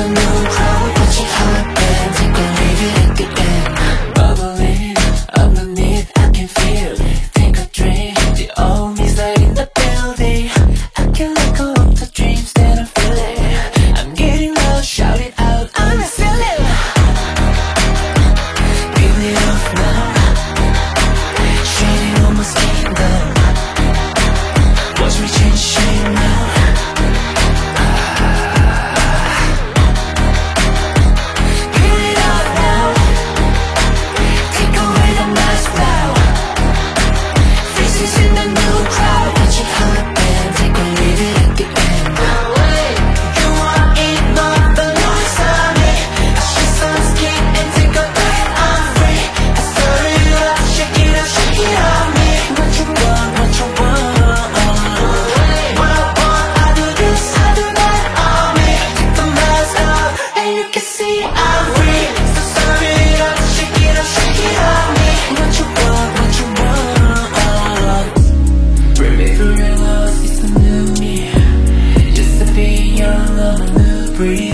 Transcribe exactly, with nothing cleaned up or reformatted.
the new crowd. Put your heart in, take or leave it at the end. Bubbling underneath, I can feel it. Take a drink, the only light in the building. I can let go of the dreams that I'm feeling. I'm getting loud, shout it out, I'm a silly. Feel it off now, shading on my skin down. Watch me change shape now. Feel it off now, take away the mask now. Faces in the new crowd. Put your heart in, take or leave it at the end. You are in love, the noise on me. I shoot some skin and take a dive, I'm free. I stir it up, shake it up, shake it on me. What you want, what you want? What I want, I do this, I do that on me. Take the mask off, and you can see I'm free. So stir it up, shake it up, shake it on me. What you want, what you want? Remember your loss, it's a new me. Just to be young on a new breed.